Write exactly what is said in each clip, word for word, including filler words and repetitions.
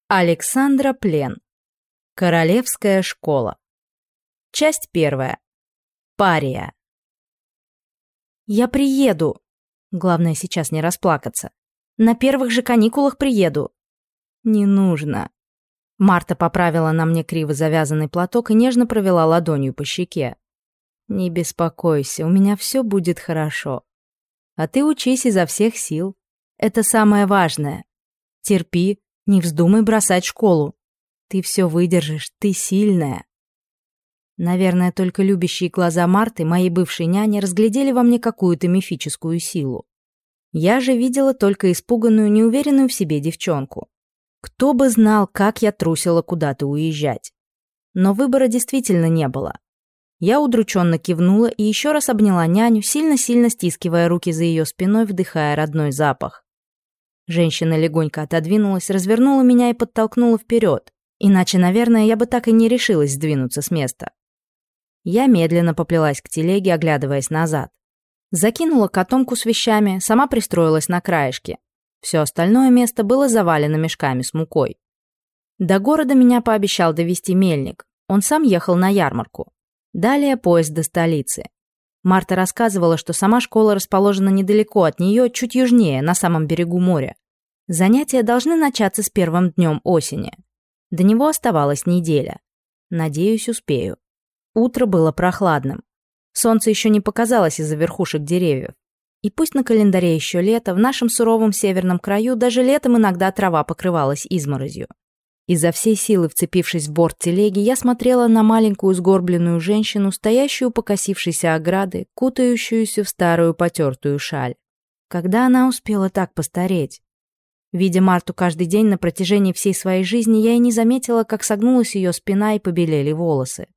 Александра Плен. Королевская школа. Часть первая. Пария. Я приеду. Главное сейчас не расплакаться. На первых же каникулах приеду. Не нужно. Марта поправила на мне криво завязанный платок и нежно провела ладонью по щеке. Не беспокойся, у меня все будет хорошо. А ты учись изо всех сил. Это самое важное. Терпи. Не вздумай бросать школу. Ты все выдержишь, ты сильная. Наверное, только любящие глаза Марты, моей бывшей няни, разглядели во мне какую-то мифическую силу. Я же видела только испуганную, неуверенную в себе девчонку. Кто бы знал, как я трусила куда-то уезжать. Но выбора действительно не было. Я удрученно кивнула и еще раз обняла няню, сильно-сильно стискивая руки за ее спиной, вдыхая родной запах. Женщина легонько отодвинулась, развернула меня и подтолкнула вперед. Иначе, наверное, я бы так и не решилась сдвинуться с места. Я медленно поплелась к телеге, оглядываясь назад. Закинула котомку с вещами, сама пристроилась на краешке. Все остальное место было завалено мешками с мукой. До города меня пообещал довести мельник. Он сам ехал на ярмарку. Далее поезд до столицы. Марта рассказывала, что сама школа расположена недалеко от нее, чуть южнее, на самом берегу моря. Занятия должны начаться с первым днем осени. До него оставалась неделя. Надеюсь, успею. Утро было прохладным. Солнце еще не показалось из-за верхушек деревьев. И пусть на календаре еще лето, в нашем суровом северном краю даже летом иногда трава покрывалась изморозью. Изо всей силы вцепившись в борт телеги, я смотрела на маленькую сгорбленную женщину, стоящую у покосившейся ограды, кутающуюся в старую потертую шаль. Когда она успела так постареть? Видя Марту каждый день на протяжении всей своей жизни, я и не заметила, как согнулась ее спина и побелели волосы.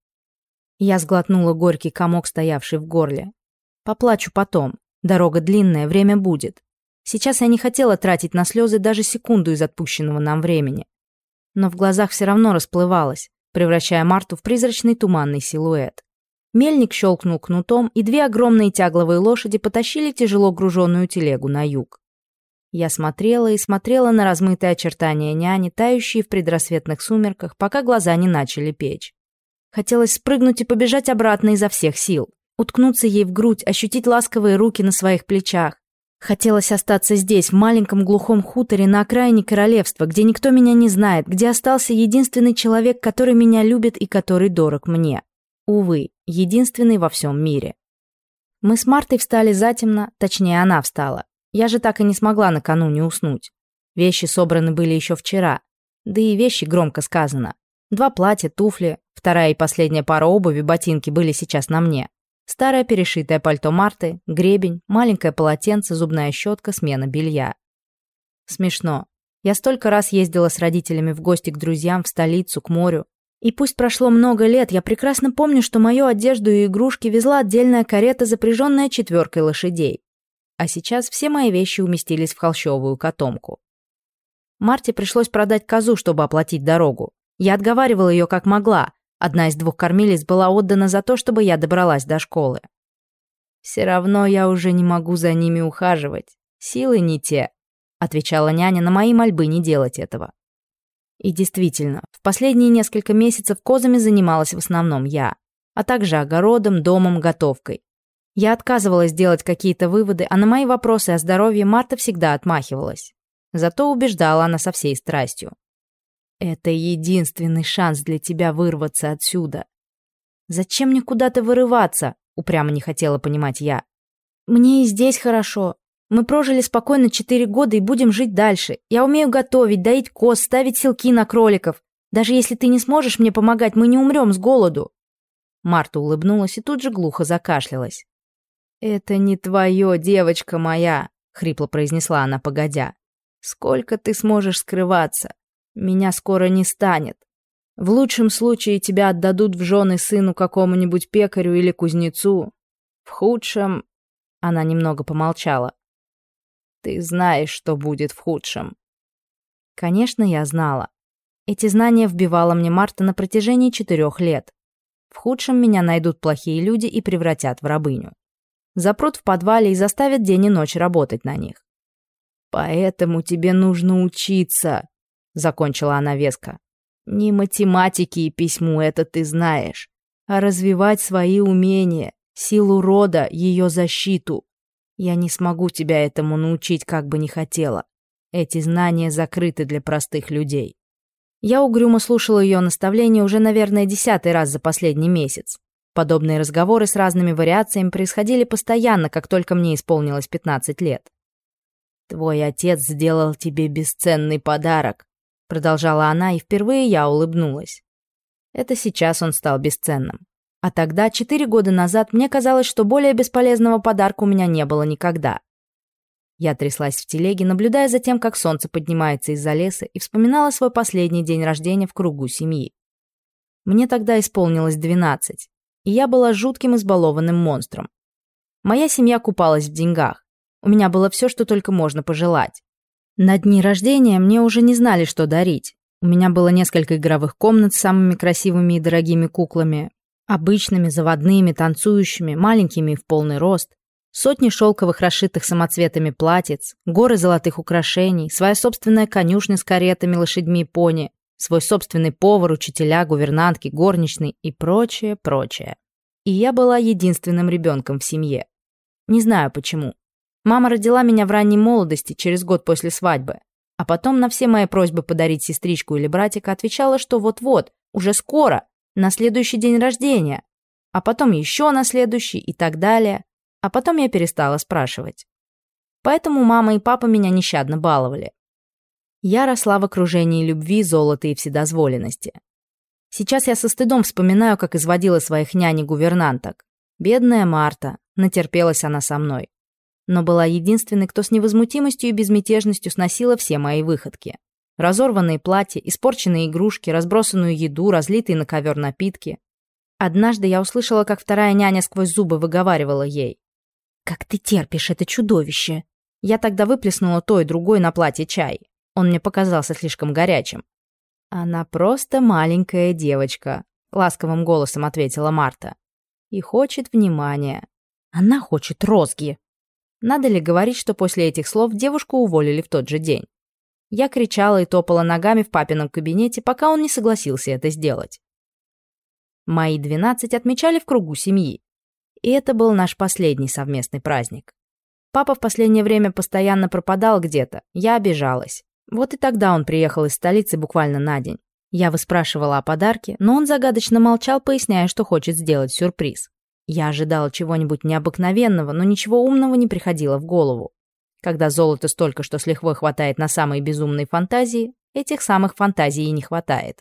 Я сглотнула горький комок, стоявший в горле. Поплачу потом. Дорога длинная, время будет. Сейчас я не хотела тратить на слезы даже секунду из отпущенного нам времени. Но в глазах все равно расплывалось, превращая Марту в призрачный туманный силуэт. Мельник щелкнул кнутом, и две огромные тягловые лошади потащили тяжело груженную телегу на юг. Я смотрела и смотрела на размытые очертания няни, тающие в предрассветных сумерках, пока глаза не начали печь. Хотелось спрыгнуть и побежать обратно изо всех сил, уткнуться ей в грудь, ощутить ласковые руки на своих плечах. Хотелось остаться здесь, в маленьком глухом хуторе на окраине королевства, где никто меня не знает, где остался единственный человек, который меня любит и который дорог мне. Увы, единственный во всем мире. Мы с Мартой встали затемно, точнее, она встала. Я же так и не смогла накануне уснуть. Вещи собраны были еще вчера. Да и вещи громко сказано. Два платья, туфли, вторая и последняя пара обуви, ботинки были сейчас на мне. Старое перешитое пальто Марты, гребень, маленькое полотенце, зубная щетка, смена белья. Смешно. Я столько раз ездила с родителями в гости к друзьям, в столицу, к морю. И пусть прошло много лет, я прекрасно помню, что мою одежду и игрушки везла отдельная карета, запряженная четверкой лошадей. А сейчас все мои вещи уместились в холщовую котомку. Марте пришлось продать козу, чтобы оплатить дорогу. Я отговаривала ее как могла. Одна из двух кормилиц была отдана за то, чтобы я добралась до школы. «Все равно я уже не могу за ними ухаживать. Силы не те», — отвечала няня на мои мольбы не делать этого. И действительно, в последние несколько месяцев козами занималась в основном я, а также огородом, домом, готовкой. Я отказывалась делать какие-то выводы, а на мои вопросы о здоровье Марта всегда отмахивалась. Зато убеждала она со всей страстью. «Это единственный шанс для тебя вырваться отсюда». «Зачем мне куда-то вырываться?» — упрямо не хотела понимать я. «Мне и здесь хорошо. Мы прожили спокойно четыре года и будем жить дальше. Я умею готовить, доить коз, ставить селки на кроликов. Даже если ты не сможешь мне помогать, мы не умрем с голоду». Марта улыбнулась и тут же глухо закашлялась. «Это не твое, девочка моя», — хрипло произнесла она, погодя. «Сколько ты сможешь скрываться? Меня скоро не станет. В лучшем случае тебя отдадут в жены сыну какому-нибудь пекарю или кузнецу. В худшем...» Она немного помолчала. «Ты знаешь, что будет в худшем». Конечно, я знала. Эти знания вбивала мне Марта на протяжении четырех лет. В худшем меня найдут плохие люди и превратят в рабыню. Запрут в подвале и заставят день и ночь работать на них. «Поэтому тебе нужно учиться», — закончила она веско. «Не математики и письму, это ты знаешь, а развивать свои умения, силу рода, ее защиту. Я не смогу тебя этому научить, как бы ни хотела. Эти знания закрыты для простых людей». Я угрюмо слушала ее наставления уже, наверное, десятый раз за последний месяц. Подобные разговоры с разными вариациями происходили постоянно, как только мне исполнилось пятнадцать лет. «Твой отец сделал тебе бесценный подарок», — продолжала она, и впервые я улыбнулась. Это сейчас он стал бесценным. А тогда, четыре года назад, мне казалось, что более бесполезного подарка у меня не было никогда. Я тряслась в телеге, наблюдая за тем, как солнце поднимается из-за леса, и вспоминала свой последний день рождения в кругу семьи. Мне тогда исполнилось двенадцать, и я была жутким избалованным монстром. Моя семья купалась в деньгах. У меня было все, что только можно пожелать. На дни рождения мне уже не знали, что дарить. У меня было несколько игровых комнат с самыми красивыми и дорогими куклами, обычными, заводными, танцующими, маленькими и в полный рост, сотни шелковых расшитых самоцветами платьиц, горы золотых украшений, своя собственная конюшня с каретами, лошадьми и пони, свой собственный повар, учителя, гувернантки, горничные и прочее, прочее. И я была единственным ребенком в семье. Не знаю почему. Мама родила меня в ранней молодости, через год после свадьбы, а потом на все мои просьбы подарить сестричку или братика отвечала, что вот-вот, уже скоро, на следующий день рождения, а потом еще на следующий и так далее, а потом я перестала спрашивать. Поэтому мама и папа меня нещадно баловали. Я росла в окружении любви, золота и вседозволенности. Сейчас я со стыдом вспоминаю, как изводила своих нянь и гувернанток. Бедная Марта, натерпелась она со мной. Но была единственной, кто с невозмутимостью и безмятежностью сносила все мои выходки. Разорванные платья, испорченные игрушки, разбросанную еду, разлитые на ковер напитки. Однажды я услышала, как вторая няня сквозь зубы выговаривала ей: «Как ты терпишь это чудовище?» Я тогда выплеснула то и другое на платье чай. Он мне показался слишком горячим. «Она просто маленькая девочка», — ласковым голосом ответила Марта. «И хочет внимания. Она хочет розги». Надо ли говорить, что после этих слов девушку уволили в тот же день? Я кричала и топала ногами в папином кабинете, пока он не согласился это сделать. Мои двенадцать отмечали в кругу семьи. И это был наш последний совместный праздник. Папа в последнее время постоянно пропадал где-то, я обижалась. Вот и тогда он приехал из столицы буквально на день. Я выспрашивала о подарке, но он загадочно молчал, поясняя, что хочет сделать сюрприз. Я ожидала чего-нибудь необыкновенного, но ничего умного не приходило в голову. Когда золота столько, что с лихвой хватает на самые безумные фантазии, этих самых фантазий и не хватает.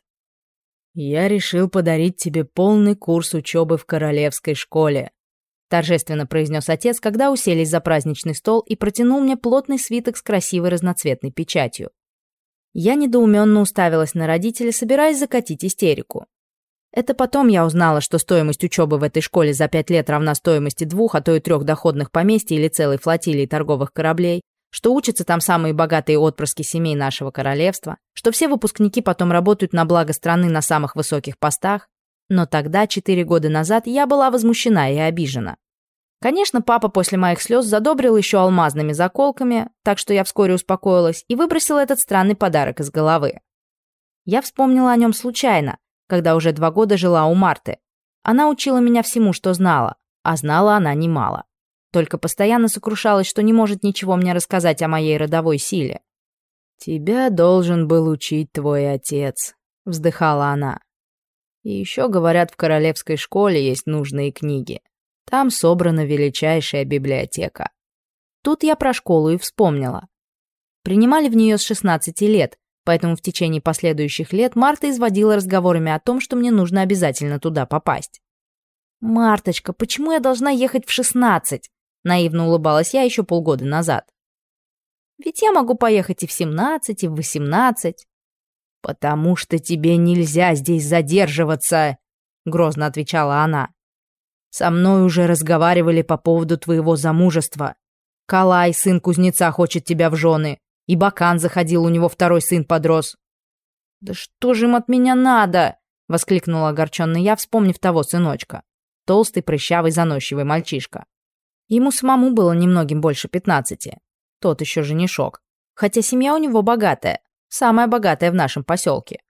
«Я решил подарить тебе полный курс учебы в королевской школе», торжественно произнес отец, когда уселись за праздничный стол и протянул мне плотный свиток с красивой разноцветной печатью. Я недоуменно уставилась на родителя, собираясь закатить истерику. Это потом я узнала, что стоимость учебы в этой школе за пять лет равна стоимости двух, а то и трех доходных поместий или целой флотилии торговых кораблей, что учатся там самые богатые отпрыски семей нашего королевства, что все выпускники потом работают на благо страны на самых высоких постах. Но тогда, четыре года назад, я была возмущена и обижена. Конечно, папа после моих слез задобрил еще алмазными заколками, так что я вскоре успокоилась и выбросила этот странный подарок из головы. Я вспомнила о нем случайно, когда уже два года жила у Марты. Она учила меня всему, что знала, а знала она немало. Только постоянно сокрушалась, что не может ничего мне рассказать о моей родовой силе. «Тебя должен был учить твой отец», — вздыхала она. «И еще, говорят, в королевской школе есть нужные книги. Там собрана величайшая библиотека». Тут я про школу и вспомнила. Принимали в нее с шестнадцати лет, поэтому в течение последующих лет Марта изводила разговорами о том, что мне нужно обязательно туда попасть. «Марточка, почему я должна ехать в шестнадцать?» — наивно улыбалась я еще полгода назад. «Ведь я могу поехать и в семнадцать, и в восемнадцать». «Потому что тебе нельзя здесь задерживаться», — грозно отвечала она. «Со мной уже разговаривали по поводу твоего замужества. Калай, сын кузнеца, хочет тебя в жены. И Бакан заходил, у него второй сын подрос». «Да что же им от меня надо?» — воскликнула огорченная я, вспомнив того сыночка. Толстый, прыщавый, заносчивый мальчишка. Ему самому было немногим больше пятнадцати. Тот еще женишок. Хотя семья у него богатая. самая богатая в нашем поселке.